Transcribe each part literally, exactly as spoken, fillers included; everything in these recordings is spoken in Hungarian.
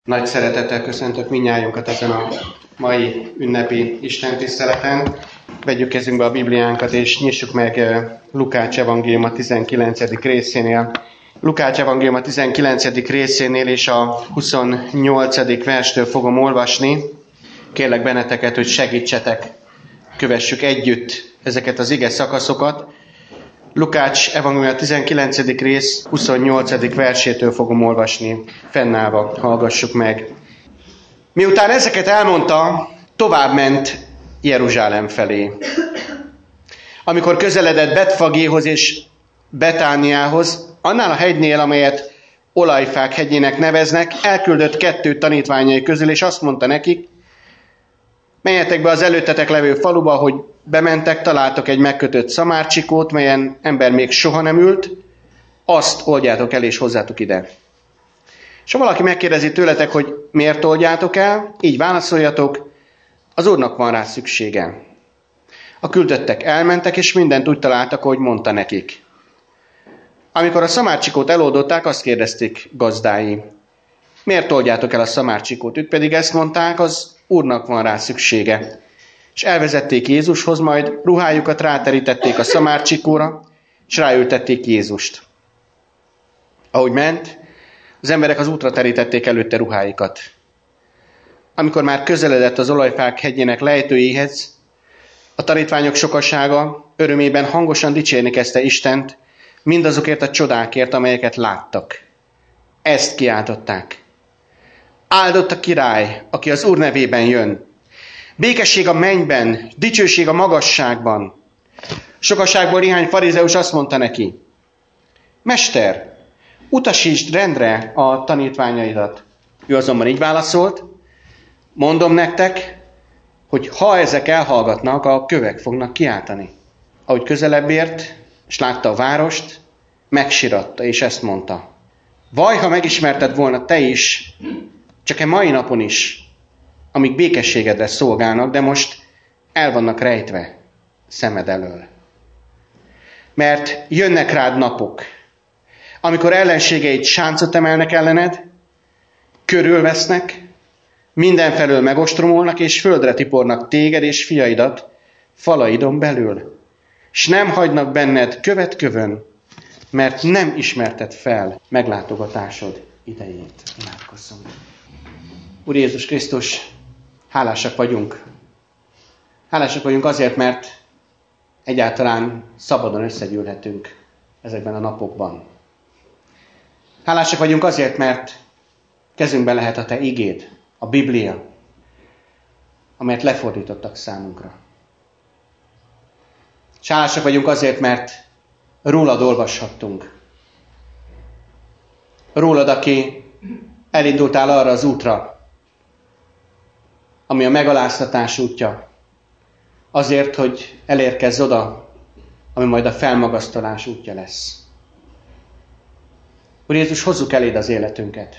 Nagy szeretettel köszöntök mindnyájunkat ezen a mai ünnepi istentiszteleten. Vegyük kezünkbe a Bibliánkat, és nyissuk meg Lukács evangélium a tizenkilencedik részénél. Lukács evangélium a tizenkilencedik részénél és a huszonnyolcadik verstől fogom olvasni. Kérlek benneteket, hogy segítsetek, kövessük együtt ezeket az ige szakaszokat. Lukács evangélium a tizenkilencedik rész huszonnyolcadik versétől fogom olvasni. Fennállva hallgassuk meg. Miután ezeket elmondta, továbbment Jeruzsálem felé. Amikor közeledett Betfagéhoz és Betániához, annál a hegynél, amelyet Olajfák hegyének neveznek, elküldött kettő tanítványai közül, és azt mondta nekik: menjetek be az előttetek levő faluba, hogy bementek, találtok egy megkötött szamárcsikót, melyen ember még soha nem ült, azt oldjátok el, és hozzátok ide. És ha valaki megkérdezi tőletek, hogy miért oldjátok el, így válaszoljatok: az Úrnak van rá szüksége. A küldöttek elmentek, és mindent úgy találtak, ahogy mondta nekik. Amikor a szamárcsikót eloldották, azt kérdezték gazdái: miért oldjátok el a szamárcsikót? Ők pedig ezt mondták: az Úrnak van rá szüksége. És elvezették Jézushoz, majd ruhájukat ráterítették a szamárcsikóra, és ráültették Jézust. Ahogy ment, az emberek az útra terítették előtte ruháikat. Amikor már közeledett az Olajfák hegyének lejtőjéhez, a tanítványok sokasága örömében hangosan dicsérni kezdte Istent, mindazokért a csodákért, amelyeket láttak. Ezt kiáltották: áldott a király, aki az Úr nevében jön. Békesség a mennyben, dicsőség a magasságban. Sokaságból néhány farizeus azt mondta neki: Mester, utasítsd rendre a tanítványaidat. Ő azonban így válaszolt: mondom nektek, hogy ha ezek elhallgatnak, a kövek fognak kiáltani. Ahogy közelebb ért, és látta a várost, megsiratta, és ezt mondta: vaj, ha megismerted volna te is, csak e mai napon is, amíg békességedre szolgálnak, de most el vannak rejtve szemed elől. Mert jönnek rád napok, amikor ellenségeid sáncot emelnek ellened, körülvesznek, mindenfelől megostromolnak, és földre tipornak téged és fiaidat falaidon belül, s nem hagynak benned követ kövön, mert nem ismerted fel meglátogatásod idejét. Imádkozzunk. Úr Jézus Krisztus, hálásak vagyunk. Hálásak vagyunk azért, mert egyáltalán szabadon összegyűlhetünk ezekben a napokban. Hálásak vagyunk azért, mert kezünkben lehet a Te igéd, a Biblia, amelyet lefordítottak számunkra. És hálásak vagyunk azért, mert rólad olvashattunk. Rólad, aki elindultál arra az útra, ami a megaláztatás útja, azért, hogy elérkezz oda, ami majd a felmagasztalás útja lesz. Úr Jézus, hozzuk eléd az életünket.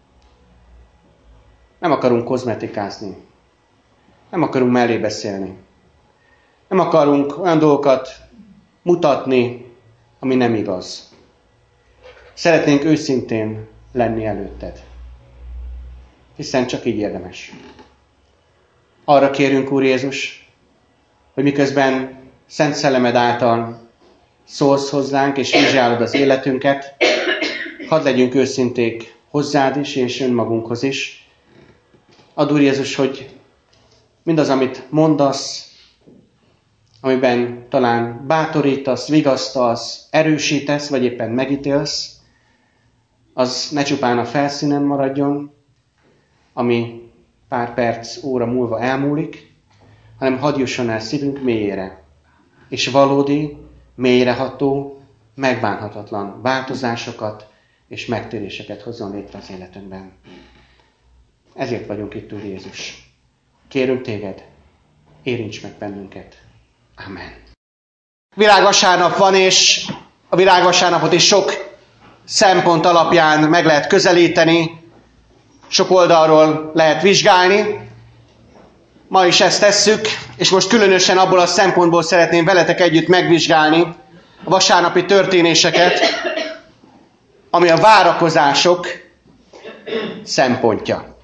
Nem akarunk kozmetikázni. Nem akarunk mellé beszélni. Nem akarunk olyan dolgokat mutatni, ami nem igaz. Szeretnénk őszintén lenni előtted. Hiszen csak így érdemes. Arra kérünk, Úr Jézus, hogy miközben Szent Szellemed által szólsz hozzánk, és vizsgálod az életünket, hadd legyünk őszinték hozzád is, és önmagunkhoz is. Add, Úr Jézus, hogy mindaz, amit mondasz, amiben talán bátorítasz, vigasztalsz, erősítesz, vagy éppen megítélsz, az ne csupán a felszínen maradjon, ami pár perc, óra múlva elmúlik, hanem hadd jusson el szívünk mélyére, és valódi, mélyreható, megbánhatatlan változásokat és megtéréseket hozzon létre az életünkben. Ezért vagyunk itt, Úr Jézus. Kérünk téged, érints meg bennünket. Amen. Virágvasárnap van, és a virágvasárnapot is sok szempont alapján meg lehet közelíteni, sok oldalról lehet vizsgálni. Ma is ezt tesszük, és most különösen abból a szempontból szeretném veletek együtt megvizsgálni a vasárnapi történéseket, ami a várakozások szempontja.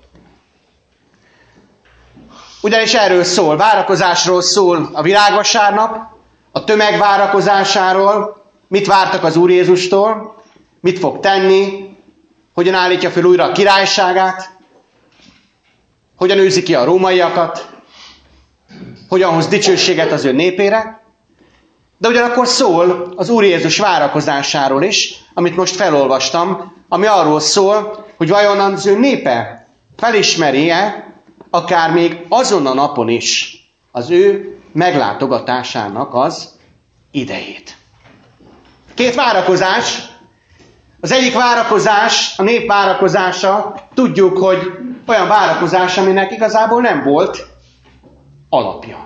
Ugyanis erről szól, várakozásról szól a világvasárnap, a tömeg várakozásáról, mit vártak az Úr Jézustól, mit fog tenni, hogyan állítja fel újra a királyságát, hogyan őzi ki a rómaiakat, hogyan hoz dicsőséget az ő népére, de ugyanakkor szól az Úr Jézus várakozásáról is, amit most felolvastam, ami arról szól, hogy vajon az ő népe felismeri-e, akár még azon a napon is az ő meglátogatásának az idejét. Két várakozás. Az egyik várakozás, a nép várakozása, tudjuk, hogy olyan várakozás, aminek igazából nem volt alapja.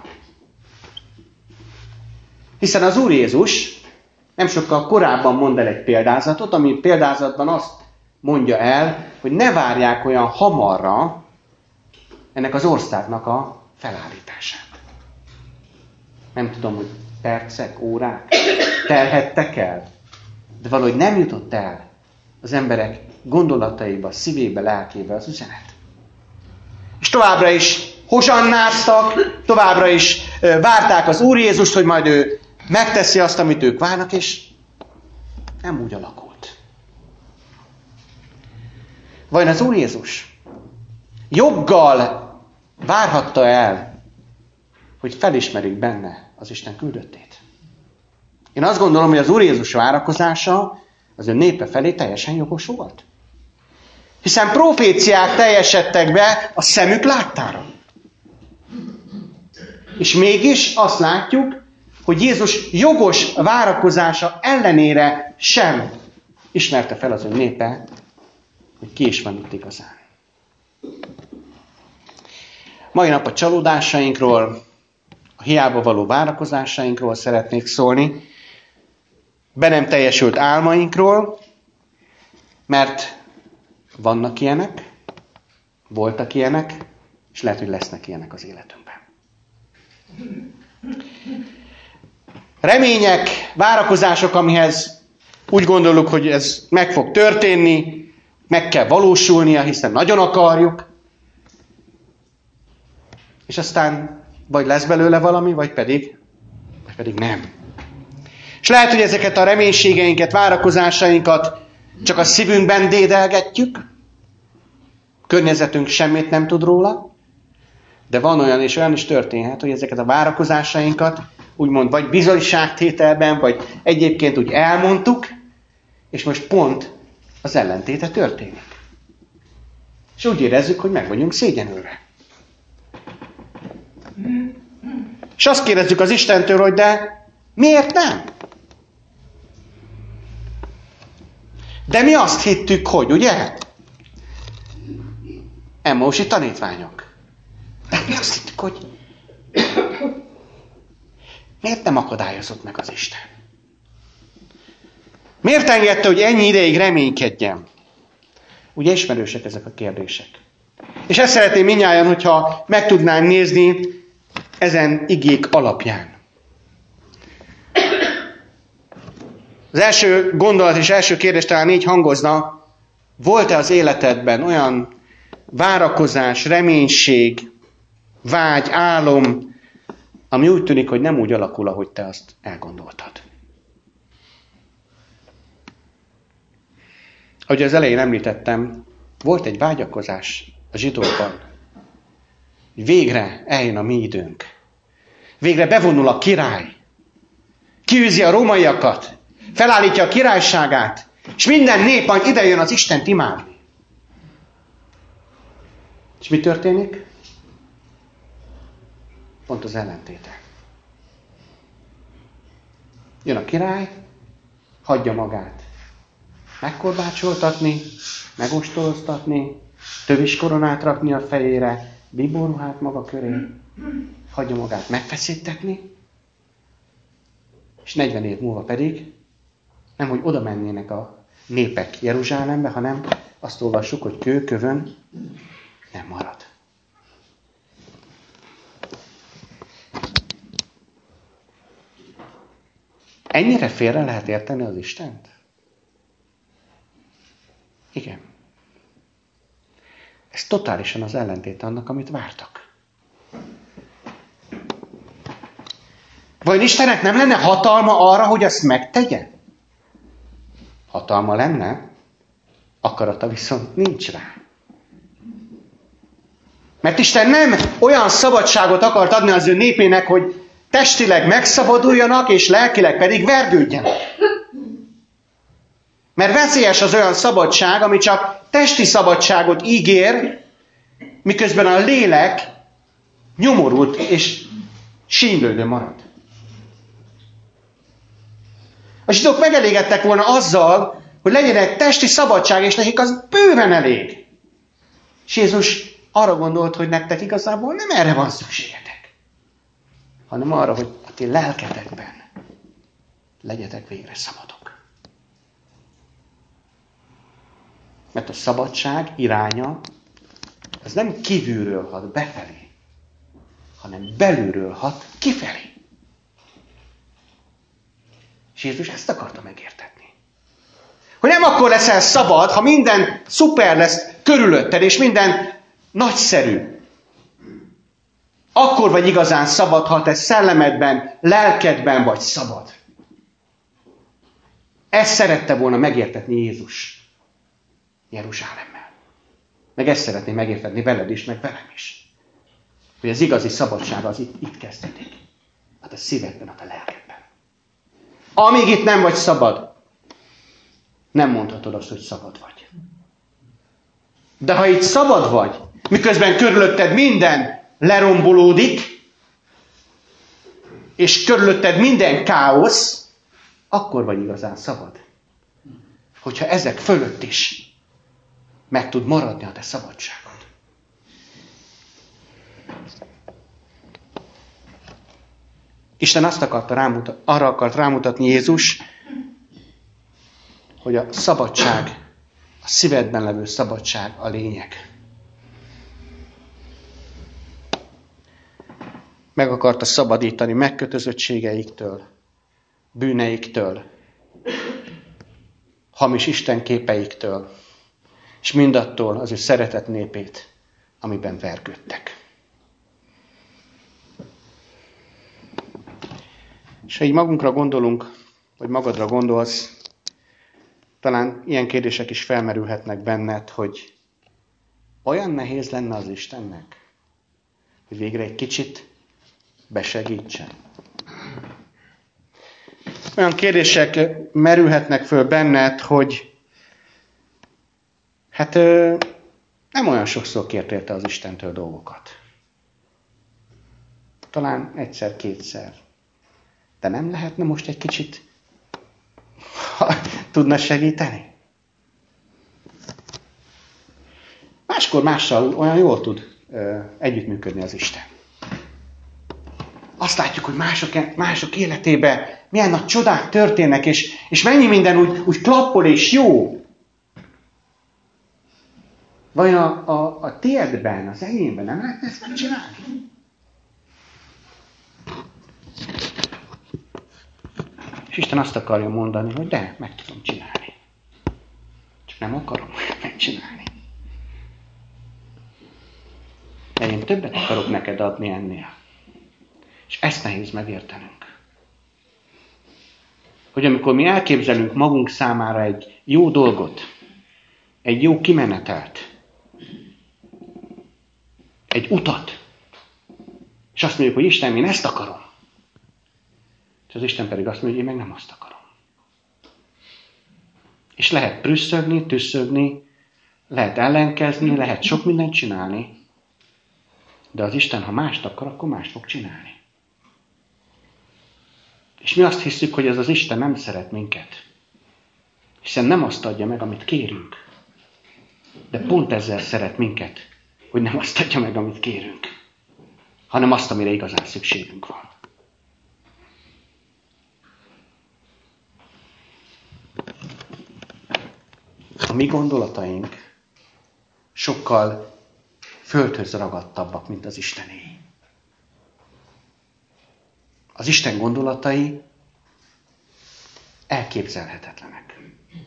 Hiszen az Úr Jézus nem sokkal korábban mond el egy példázatot, ami példázatban azt mondja el, hogy ne várják olyan hamarra ennek az országnak a felállítását. Nem tudom, hogy percek, órák telhettek el, de valahogy nem jutott el az emberek gondolataiba, szívébe, lelkébe az üzenet. És továbbra is hozsannáztak, továbbra is várták az Úr Jézust, hogy majd ő megteszi azt, amit ők várnak, és nem úgy alakult. Vajon az Úr Jézus joggal várhatta el, hogy felismerik benne az Isten küldöttét? Én azt gondolom, hogy az Úr Jézus várakozása az ő népe felé teljesen jogos volt. Hiszen proféciák teljesedtek be a szemük láttára. És mégis azt látjuk, hogy Jézus jogos várakozása ellenére sem ismerte fel az ő népe, hogy ki is van itt igazán. Mai nap a csalódásainkról, a hiába való várakozásainkról szeretnék szólni, be nem teljesült álmainkról, mert vannak ilyenek, voltak ilyenek, és lehet, hogy lesznek ilyenek az életünkben. Remények, várakozások, amihez úgy gondoljuk, hogy ez meg fog történni, meg kell valósulnia, hiszen nagyon akarjuk, és aztán vagy lesz belőle valami, vagy pedig, vagy pedig nem. És lehet, hogy ezeket a reménységeinket, várakozásainkat csak a szívünkben dédelgetjük, környezetünk semmit nem tud róla, de van olyan, és olyan is történhet, hogy ezeket a várakozásainkat úgymond vagy bizonyságtételben, vagy egyébként úgy elmondtuk, és most pont az ellentéte történik. És úgy érezzük, hogy meg vagyunk szégyenülve. És azt kérdezzük az Istentől, hogy de miért nem? De mi azt hittük, hogy, ugye? Emmausi tanítványok. De mi azt hittük, hogy miért nem akadályozott meg az Isten? Miért engedte, hogy ennyi ideig reménykedjem? Ugye ismerősek ezek a kérdések. És ezt szeretném mindnyájan, hogyha meg tudnánk nézni ezen igék alapján. Az első gondolat és első kérdés talán így hangozna, volt-e az életedben olyan várakozás, reménység, vágy, álom, ami úgy tűnik, hogy nem úgy alakul, ahogy te azt elgondoltad? Ahogy az elején említettem, volt egy vágyakozás a zsidókban. Végre eljön a mi időnk. Végre bevonul a király. Kiűzi a rómaiakat. Felállítja a királyságát. És minden nép majd idejön az Istent imádni. És mi történik? Pont az ellentéte. Jön a király, hagyja magát megkorbácsoltatni, megostoloztatni, tövis koronát rakni a fejére, bíborruhát maga köré, hagyja magát megfeszítetni, és negyven év múlva pedig nem, hogy oda mennének a népek Jeruzsálembe, hanem azt olvassuk, hogy kőkövön nem marad. Ennyire félre lehet érteni az Istent? Igen. Ez totálisan az ellentét annak, amit vártak. Vajon Istennek nem lenne hatalma arra, hogy azt megtegye? Hatalma lenne, akarata viszont nincs rá. Mert Isten nem olyan szabadságot akart adni az ő népének, hogy testileg megszabaduljanak, és lelkileg pedig vergődjenek. Mert veszélyes az olyan szabadság, ami csak testi szabadságot ígér, miközben a lélek nyomorult és sínylődő marad. A zsidók megelégedtek volna azzal, hogy legyen egy testi szabadság, és nekik az bőven elég. És Jézus arra gondolt, hogy nektek igazából nem erre van szükségetek, hanem arra, hogy a ti lelketekben legyetek végre szabadok. Mert a szabadság iránya az nem kívülről hat befelé, hanem belülről hat kifelé. És Jézus ezt akarta megértetni. Hogy nem akkor leszel szabad, ha minden szuper lesz körülötted, és minden nagyszerű. Akkor vagy igazán szabad, ha te szellemedben, lelkedben vagy szabad. Ezt szerette volna megértetni Jézus Jeruzsálemmel. Meg ezt szeretné megértetni veled is, meg velem is. Hogy az igazi szabadság az itt, itt kezdődik. Hát a szívedben, hát a lelkedben. Amíg itt nem vagy szabad, nem mondhatod azt, hogy szabad vagy. De ha itt szabad vagy, miközben körülötted minden lerombolódik, és körülötted minden káosz, akkor vagy igazán szabad. Hogyha ezek fölött is meg tud maradni a te szabadságod. Isten azt akarta rámutat, arra akart rámutatni Jézus, hogy a szabadság, a szívedben levő szabadság a lényeg. Meg akarta szabadítani megkötözöttségeiktől, bűneiktől, hamis istenképeiktől, és mindattól az ő szeretett népét, amiben vergődtek. És ha így magunkra gondolunk, vagy magadra gondolsz, talán ilyen kérdések is felmerülhetnek benned, hogy olyan nehéz lenne az Istennek, hogy végre egy kicsit besegítsen. Olyan kérdések merülhetnek föl benned, hogy hát nem olyan sokszor kértél te az Istentől dolgokat. Talán egyszer-kétszer. De nem lehetne most egy kicsit tudna segíteni? Máskor mással olyan jól tud ö, együttműködni az Isten. Azt látjuk, hogy mások, mások életében milyen nagy csodák történnek, és, és mennyi minden úgy, úgy klappol és jó. Vajon a, a, a tiédben, az enyémben nem lehetne ezt megcsinálni? És Isten azt akarja mondani, hogy de, meg tudom csinálni. Csak nem akarom megcsinálni. De én többet akarok neked adni ennél. És ezt nehéz megértenünk. Hogy amikor mi elképzelünk magunk számára egy jó dolgot, egy jó kimenetelt, egy utat, és azt mondjuk, hogy Isten, én ezt akarom. És az Isten pedig azt mondja, hogy én meg nem azt akarom. És lehet prüsszögni, tüsszögni, lehet ellenkezni, lehet sok mindent csinálni, de az Isten, ha mást akar, akkor mást fog csinálni. És mi azt hiszük, hogy ez az Isten nem szeret minket. Hiszen nem azt adja meg, amit kérünk. De pont ezzel szeret minket, hogy nem azt adja meg, amit kérünk, hanem azt, amire igazán szükségünk van. A mi gondolataink sokkal földhöz ragadtabbak, mint az Istené. Az Isten gondolatai elképzelhetetlenek.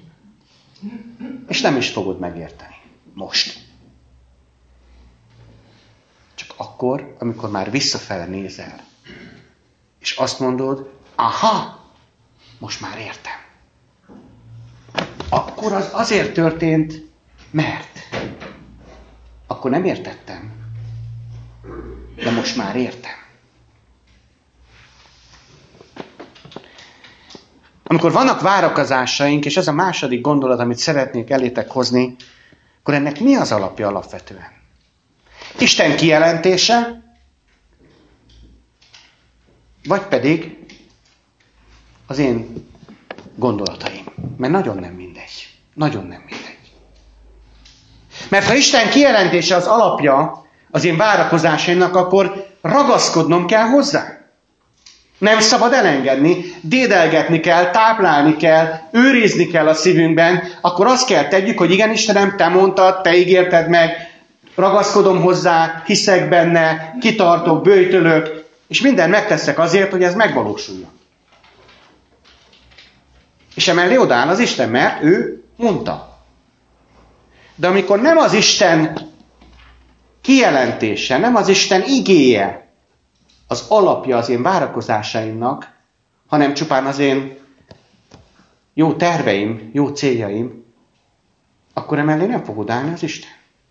És nem is fogod megérteni. Most. Csak akkor, amikor már visszafele nézel, és és azt mondod, aha, most már értem. Akkor az azért történt, mert. Akkor nem értettem. De most már értem. Amikor vannak várakozásaink, és ez a második gondolat, amit szeretnék elétek hozni, akkor ennek mi az alapja alapvetően? Isten kijelentése, vagy pedig az én gondolataim. Mert nagyon nem mindegy. Nagyon nem mindegy. Mert ha Isten kijelentése az alapja az én várakozásaimnak, akkor ragaszkodnom kell hozzá. Nem szabad elengedni, dédelgetni kell, táplálni kell, őrizni kell a szívünkben, akkor azt kell tegyük, hogy igen, Istenem, te mondtad, te ígérted meg, ragaszkodom hozzá, hiszek benne, kitartok, böjtölök, és mindent megteszek azért, hogy ez megvalósuljon. És emellé odaáll az Isten, mert ő mondta. De amikor nem az Isten kijelentése, nem az Isten igéje az alapja az én várakozásaimnak, hanem csupán az én jó terveim, jó céljaim, akkor emellé nem fog odaállni az Isten.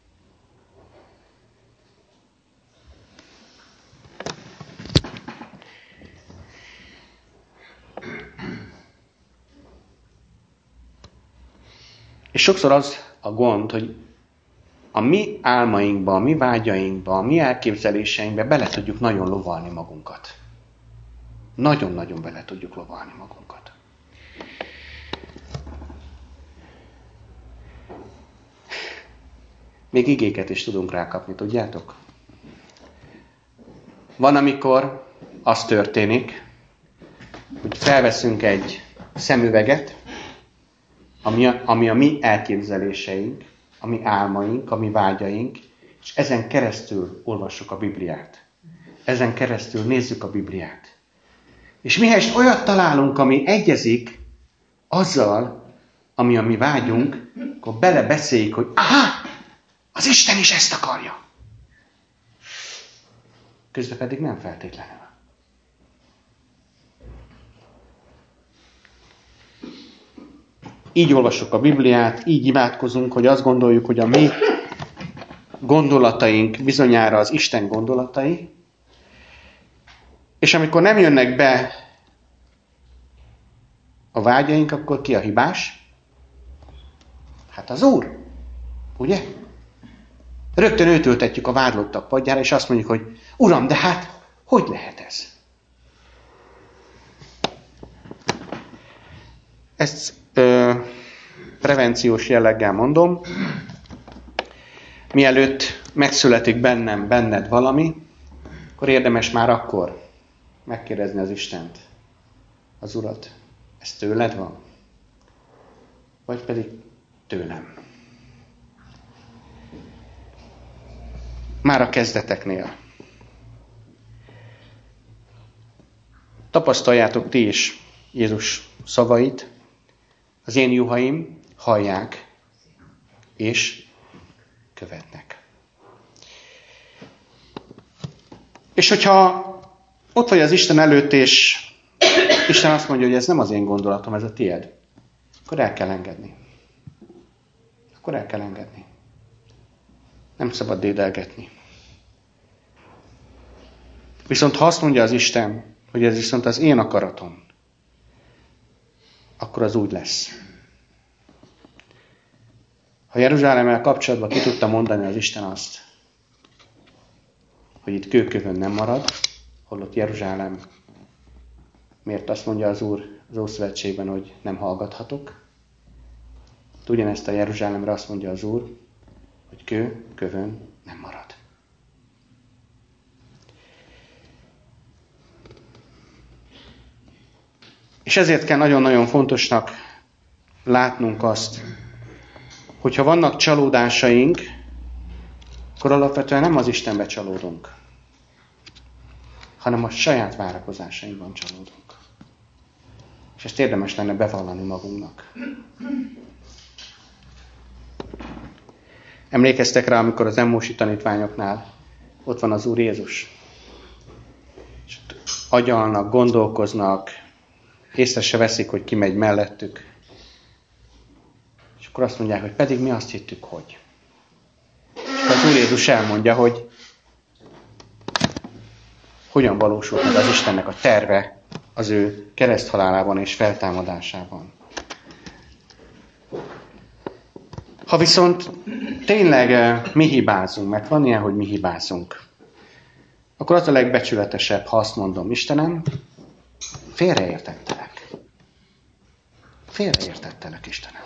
És sokszor az a gond, hogy a mi álmainkba, a mi vágyainkba, a mi elképzeléseinkbe bele tudjuk nagyon lovalni magunkat. Nagyon-nagyon bele tudjuk lovalni magunkat. Még igéket is tudunk rákapni, tudjátok? Van, amikor az történik, hogy felveszünk egy szemüveget, ami a, ami a mi elképzeléseink, a mi álmaink, a mi vágyaink, és ezen keresztül olvassuk a Bibliát. Ezen keresztül nézzük a Bibliát. És mihelyest olyat találunk, ami egyezik azzal, ami a mi vágyunk, akkor belebeszéljük, hogy aha, az Isten is ezt akarja. Közben pedig nem feltétlenül. Így olvassuk a Bibliát, így imádkozunk, hogy azt gondoljuk, hogy a mi gondolataink bizonyára az Isten gondolatai, és amikor nem jönnek be a vágyaink, akkor ki a hibás? Hát az Úr, ugye? Rögtön őt ültetjük a vádlottak padjára, és azt mondjuk, hogy Uram, de hát hogy lehet ez? Ezt ö, prevenciós jelleggel mondom. Mielőtt megszületik bennem, benned valami, akkor érdemes már akkor megkérdezni az Istent, az Urat. Ez tőled van? Vagy pedig tőlem? Már a kezdeteknél. Tapasztaljátok ti is Jézus szavait. Az én juhaim hallják és követnek. És hogyha ott vagy az Isten előtt, és Isten azt mondja, hogy ez nem az én gondolatom, ez a tied, akkor el kell engedni. Akkor el kell engedni. Nem szabad dédelgetni. Viszont ha azt mondja az Isten, hogy ez viszont az én akaratom, akkor az úgy lesz. Ha Jeruzsálemmel kapcsolatban ki tudta mondani az Isten azt, hogy itt kőkövön nem marad, holott Jeruzsálem, miért azt mondja az Úr az Ószövetségben, hogy nem hallgathatok? Ugyanezt a Jeruzsálemre azt mondja az Úr, hogy kő kövön nem marad. És ezért kell nagyon-nagyon fontosnak látnunk azt, hogyha vannak csalódásaink, akkor alapvetően nem az Istenbe csalódunk, hanem a saját várakozásainkban csalódunk. És ezt érdemes lenne bevallani magunknak. Emlékeztek rá, amikor az Emmósi tanítványoknál ott van az Úr Jézus. És agyalnak, gondolkoznak, észre se veszik, hogy ki megy mellettük. És akkor azt mondják, hogy pedig mi azt hittük, hogy. És az Úr Jézus elmondja, hogy hogyan valósult meg az Istennek a terve az ő kereszthalálában és feltámadásában. Ha viszont tényleg mi hibázunk, mert van ilyen, hogy mi hibázunk, akkor az a legbecsületesebb, ha azt mondom, Istenem, félreértettelek. Félreértettelek, Istenem.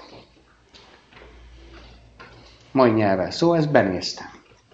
Mai nyelven szó, ezt benéztem.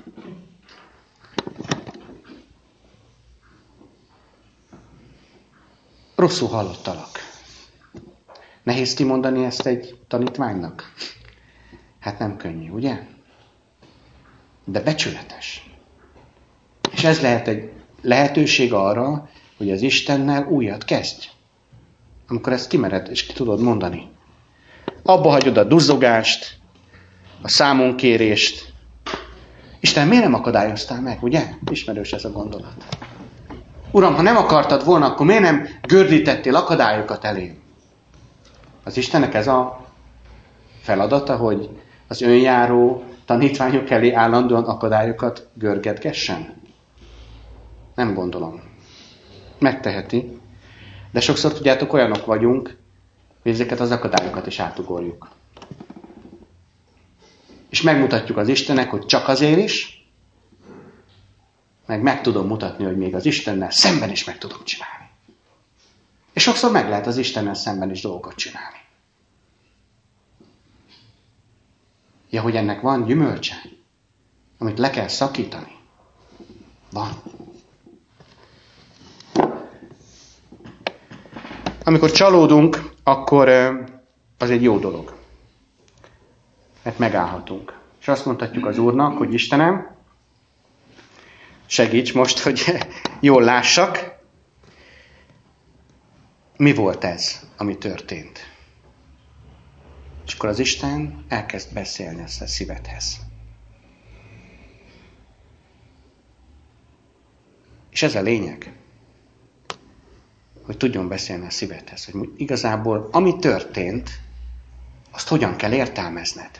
Rosszul hallottalak. Nehéz kimondani ezt egy tanítványnak? Hát nem könnyű, ugye? De becsületes. És ez lehet egy lehetőség arra, hogy az Istennel újat kezdj. Amikor ezt kimered és ki tudod mondani. Abba hagyod a duzzogást, a számonkérést. Isten, miért nem akadályoztál meg, ugye? Ismerős ez a gondolat. Uram, ha nem akartad volna, akkor miért nem gördítettél akadályokat elém? Az Istennek ez a feladata, hogy az önjáró tanítványok elé állandóan akadályokat görgetgessen? Nem gondolom. Megteheti. De sokszor, tudjátok, olyanok vagyunk, hogy ezeket az akadályokat is átugorjuk. És megmutatjuk az Istennek, hogy csak azért is, meg meg tudom mutatni, hogy még az Istennel szemben is meg tudom csinálni. És sokszor meg lehet az Istennel szemben is dolgokat csinálni. Ja, hogy ennek van gyümölcse, amit le kell szakítani. Van. Amikor csalódunk, akkor az egy jó dolog. Mert megállhatunk. És azt mondhatjuk az Úrnak, hogy Istenem, segíts most, hogy jól lássak, mi volt ez, ami történt. És akkor az Isten elkezd beszélni ezt a szívedhez. És ez a lényeg, hogy tudjon beszélni a szívedhez, hogy igazából ami történt, azt hogyan kell értelmezned.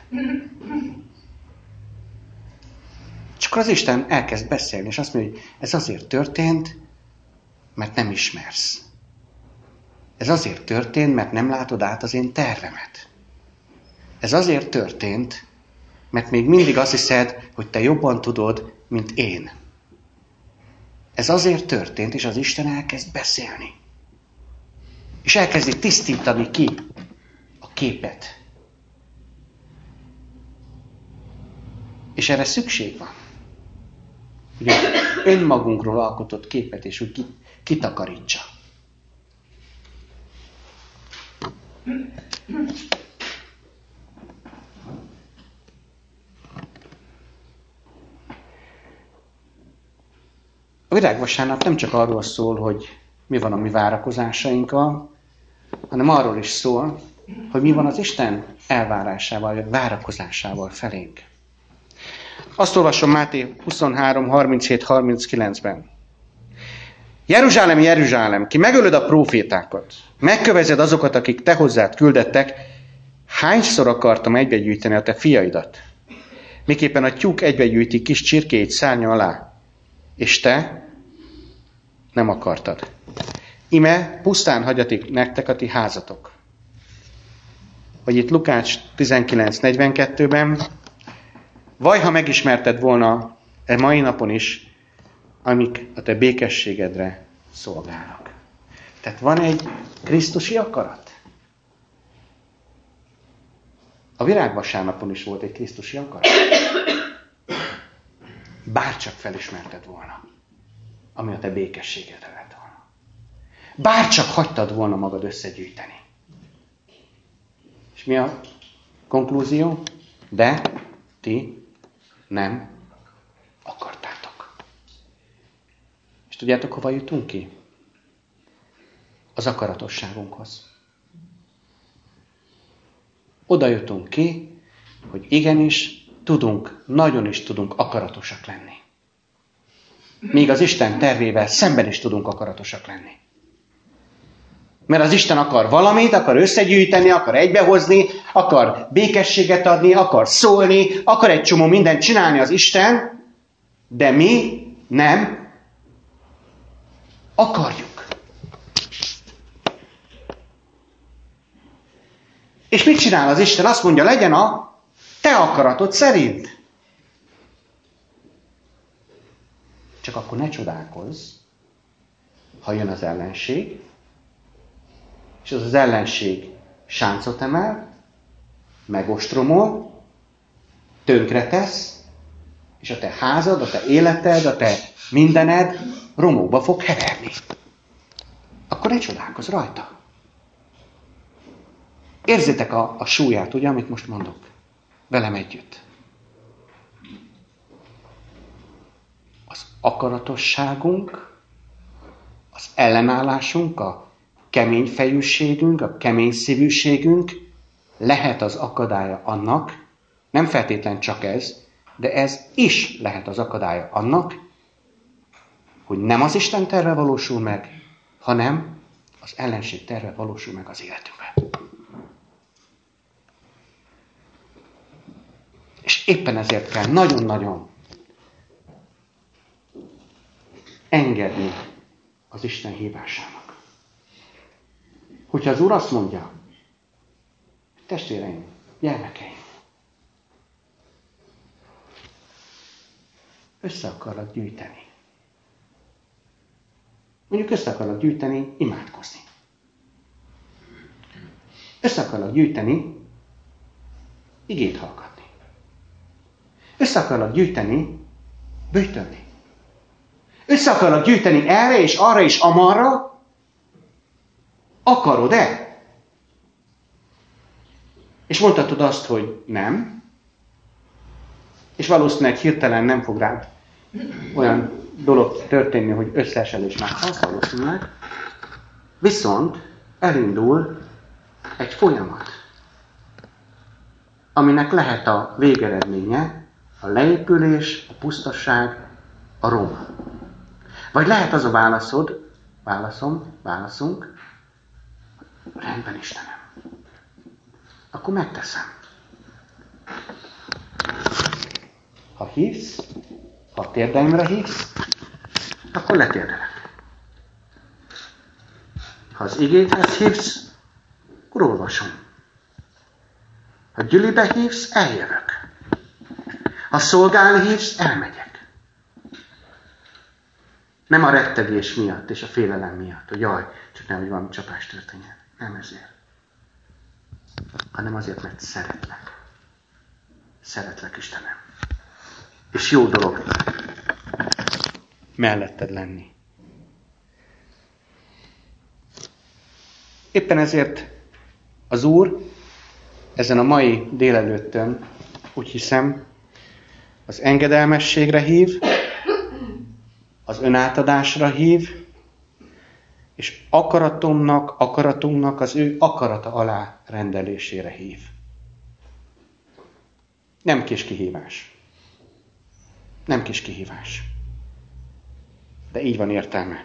És akkor az Isten elkezd beszélni, és azt mondja, hogy ez azért történt, mert nem ismersz. Ez azért történt, mert nem látod át az én tervemet. Ez azért történt, mert még mindig azt hiszed, hogy te jobban tudod, mint én. Ez azért történt, és az Isten elkezd beszélni. És elkezdi tisztítani ki a képet. És erre szükség van. Hogy önmagunkról alkotott képet, és úgy kitakarítsa. A virágvasárnap nem csak arról szól, hogy mi van a mi várakozásainkkal, hanem arról is szól, hogy mi van az Isten elvárásával, vagy várakozásával felénk. Azt olvasom Máté huszonhárom harminchét harminckilencben. Jeruzsálem, Jeruzsálem, ki megölöd a prófétákat, megkövezed azokat, akik te hozzád küldettek, hányszor akartam egybegyűjteni a te fiaidat? Miképpen a tyúk egybegyűjti kis csirkéit szárnya alá, és te nem akartad. Ime pusztán hagyatik nektek a ti házatok. Vagy itt Lukács tizenkilenc negyvenkettőben, vaj, ha megismerted volna e mai napon is, amik a te békességedre szolgálnak. Tehát van egy krisztusi akarat. A virágvasárnapon is volt egy krisztusi akarat. Bárcsak felismerted volna, ami a te békességedre lett volna. Bárcsak hagytad volna magad összegyűjteni. És mi a konklúzió? De ti nem akartátok. És tudjátok, hova jutunk ki? Az akaratosságunkhoz. Oda jutunk ki, hogy igenis tudunk, nagyon is tudunk akaratosak lenni. Míg az Isten tervével szemben is tudunk akaratosak lenni. Mert az Isten akar valamit, akar összegyűjteni, akar egybehozni, akar békességet adni, akar szólni, akar egy csomó mindent csinálni az Isten, de mi nem akarjuk. És mit csinál az Isten? Azt mondja, legyen a te akaratod szerint. Csak akkor ne csodálkozz, ha jön az ellenség, és az az ellenség sáncot emel, megostromol, tönkretesz, és a te házad, a te életed, a te mindened romokba fog heverni. Akkor ne csodálkozz rajta. Érzitek a, a súlyát, ugye, amit most mondok? Velem együtt. Az akaratosságunk, az ellenállásunk, a kemény fejűségünk, a kemény szívűségünk lehet az akadálya annak, nem feltétlen csak ez, de ez is lehet az akadálya annak, hogy nem az Isten terve valósul meg, hanem az ellenség terve valósul meg az életünkben. És éppen ezért kell nagyon-nagyon engedni az Isten hívásának. Hogyha az Úr azt mondja, testvéreim, gyermekeim, össze akarlak gyűjteni. Mondjuk össze akarlak gyűjteni, imádkozni. Össze akarlak gyűjteni, igét hallgatni. Össze akarlak gyűjteni, böjtölni. Össze akarlak gyűjteni erre és arra és amarra, akarod-e? És mondhatod azt, hogy nem, és valószínűleg hirtelen nem fog rád olyan dolog történni, hogy összeesel és meghalsz valószínűleg. Viszont elindul egy folyamat, aminek lehet a végeredménye a leépülés, a pusztaság, a rom. Vagy lehet az a válaszod, válaszom, válaszunk, rendben, Istenem. Akkor megteszem. Ha hívsz, ha a térdeimre hívsz, akkor letérdelek. Ha az igéthez hívsz, akkor olvasom. Ha gyülibe hívsz, eljövök. Ha szolgálni hívsz, elmegyek. Nem a rettegés miatt és a félelem miatt, hogy jaj, csak nem, hogy valami csapás történjen. Nem ezért. Hanem azért, mert szeretlek. Szeretlek, Istenem. És jó dolog melletted lenni. Éppen ezért az Úr ezen a mai délelőttön, úgy hiszem, az engedelmességre hív, az önátadásra hív, és akaratomnak, akaratunknak az ő akarata alá rendelésére hív. Nem kis kihívás. Nem kis kihívás. De így van értelme.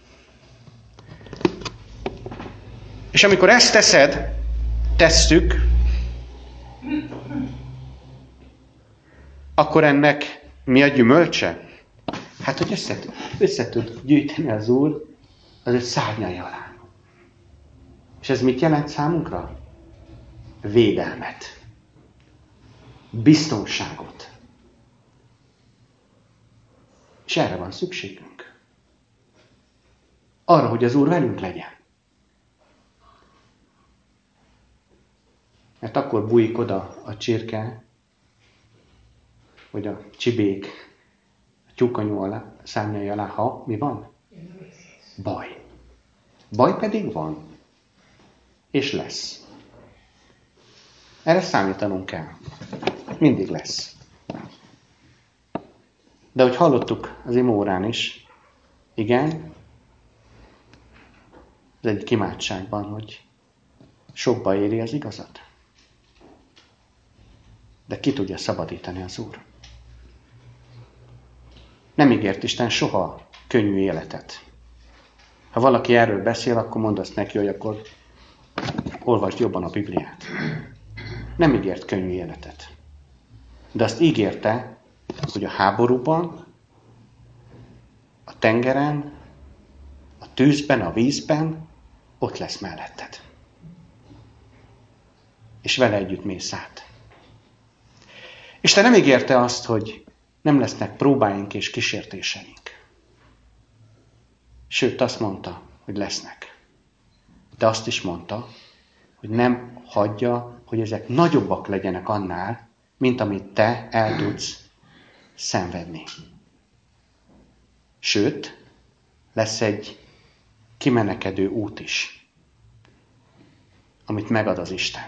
És amikor ezt teszed, tesszük, akkor ennek mi a gyümölcse? Hát, hogy össze, össze tud gyűjteni az Úr az ő szárnyai alá. És ez mit jelent számunkra? Védelmet. Biztonságot. És erre van szükségünk. Arra, hogy az Úr velünk legyen. Mert akkor bújik oda a csirke, vagy a csibék, a tyúkanyú alá, szárnyai alá, ha mi van? Baj. Baj pedig van. És lesz. Erre számítanunk kell. Mindig lesz. De hogy hallottuk az imórán is, igen, az egyik imádságban, hogy sokba éri az igazat. De ki tudja szabadítani az Úr? Nem ígért Isten soha könnyű életet. Ha valaki erről beszél, akkor mondd azt neki, hogy akkor olvasd jobban a Bibliát. Nem ígért könnyű életet. De azt ígérte, hogy a háborúban, a tengeren, a tűzben, a vízben ott lesz melletted. És vele együtt mész át. Isten nem ígérte azt, hogy nem lesznek próbáink és kísértéseink. Sőt, azt mondta, hogy lesznek. De azt is mondta, hogy nem hagyja, hogy ezek nagyobbak legyenek annál, mint amit te el tudsz szenvedni. Sőt, lesz egy kimenekedő út is, amit megad az Isten.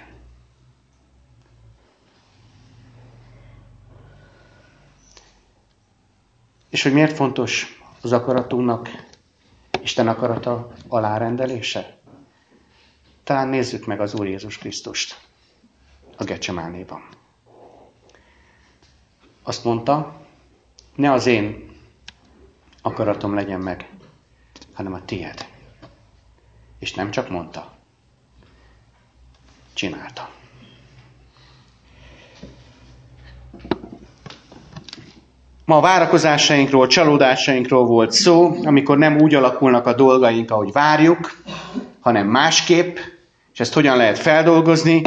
És hogy miért fontos az akaratunknak Isten akarata alárendelése? Talán nézzük meg az Úr Jézus Krisztust a Getsemánéban. Azt mondta, ne az én akaratom legyen meg, hanem a tiéd. És nem csak mondta, csinálta. Ma a várakozásainkról, csalódásainkról volt szó, amikor nem úgy alakulnak a dolgaink, ahogy várjuk, hanem másképp, és ezt hogyan lehet feldolgozni.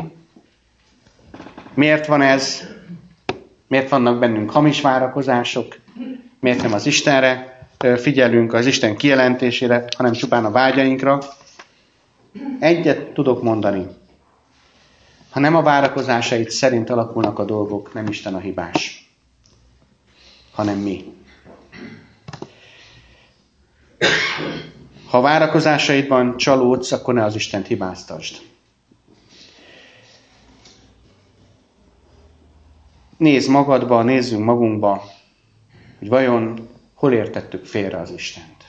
Miért van ez? Miért vannak bennünk hamis várakozások? Miért nem az Istenre figyelünk, az Isten kijelentésére, hanem csupán a vágyainkra? Egyet tudok mondani. Ha nem a várakozásait szerint alakulnak a dolgok, nem Isten a hibás, hanem mi. Ha a várakozásaidban csalódsz, akkor ne az Istent hibáztasd. Nézd magadba, nézzünk magunkba, hogy vajon hol értettük félre az Istent.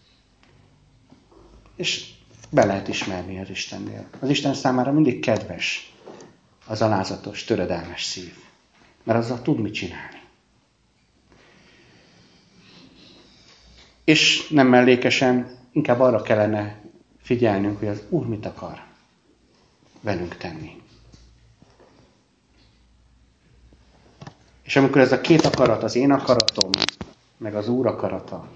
És be lehet ismerni az Istennél. Az Isten számára mindig kedves az alázatos, töredelmes szív. Mert azzal tud mit csinálni. És nem mellékesen, inkább arra kellene figyelnünk, hogy az Úr mit akar velünk tenni. És amikor ez a két akarat, az én akaratom, meg az Úr akarata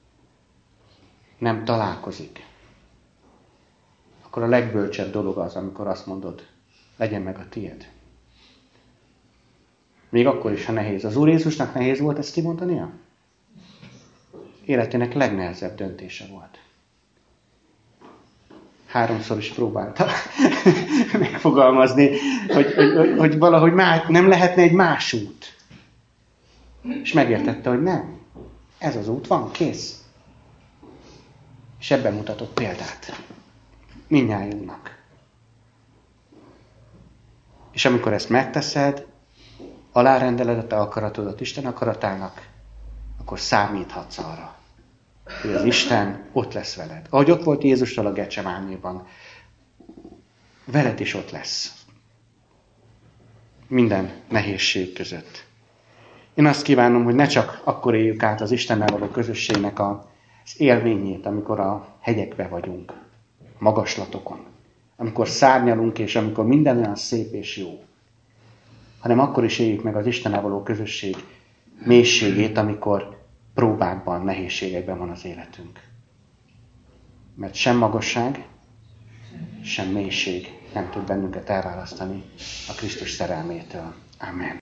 nem találkozik, akkor a legbölcsebb dolog az, amikor azt mondod, legyen meg a tiéd. Még akkor is, ha nehéz. Az Úr Jézusnak nehéz volt ezt kimondania? Életének legnehezebb döntése volt. Háromszor is próbálta megfogalmazni, hogy, hogy, hogy, hogy valahogy más, nem lehetne egy más út. És megértette, hogy nem. Ez az út van, kész. És ebben mutatott példát. Mindnyájunknak. És amikor ezt megteszed, alárendeled a te akaratodat Isten akaratának, akkor számíthatsz arra, hogy az Isten ott lesz veled. Ahogy ott volt Jézustól a Getsemánéban, veled is ott lesz. Minden nehézség között. Én azt kívánom, hogy ne csak akkor éljük át az Istennel való közösségnek az élményét, amikor a hegyekbe vagyunk, a magaslatokon, amikor szárnyalunk, és amikor minden olyan szép és jó, hanem akkor is éljük meg az Istennel való közösség mélységét, amikor próbákban, nehézségekben van az életünk. Mert sem magasság, sem mélység nem tud bennünket elválasztani a Krisztus szerelmétől. Amen.